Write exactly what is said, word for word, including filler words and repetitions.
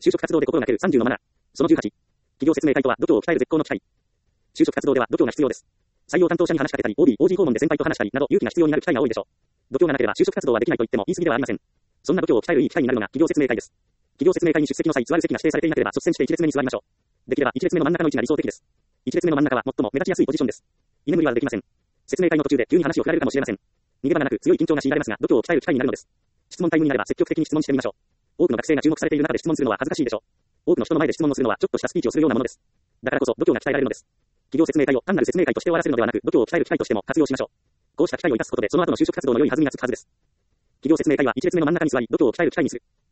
就職活動で心がけるさんじゅうのマナー。そのじゅうはち。企業説明会とは度胸を鍛える絶好の機会。就職活動では度胸が必要です。採用担当者に話しかけたり、オービー、オージー 訪問で先輩と話したりなど勇気が必要になる機会が多いでしょう。度胸がなければ就職活動はできないと言っても言い過ぎではありません。そんな度胸を鍛えるいい機会になるのが企業説明会です。企業説明会に出席の際、座る席が指定されていなければ率先して一列目に座りましょう。できれば一列目の真ん中の位置が理想的です。一列目の真ん中は最も目立ちやすいポジションです。居眠りはできません。説明会の途中で急に話を振られるかもしれません。逃げ場がなく強い緊張が強いられますが、度胸を鍛える機会になるのです。質問タイムになれば積極的に質問してみましょう。多くの学生が注目されている中で質問するのは恥ずかしいでしょう。多くの人の前で質問をするのはちょっとしたスピーチをするようなものです。だからこそ度胸が鍛えられるのです。企業説明会を単なる説明会として終わらせるのではなく、度胸を鍛える機会としても活用しましょう。こうした機会を生かすことで、その後の就職活動の良い弾みがつくはずです。企業説明会はいち列目の真ん中に座り、度胸を鍛える機会にする。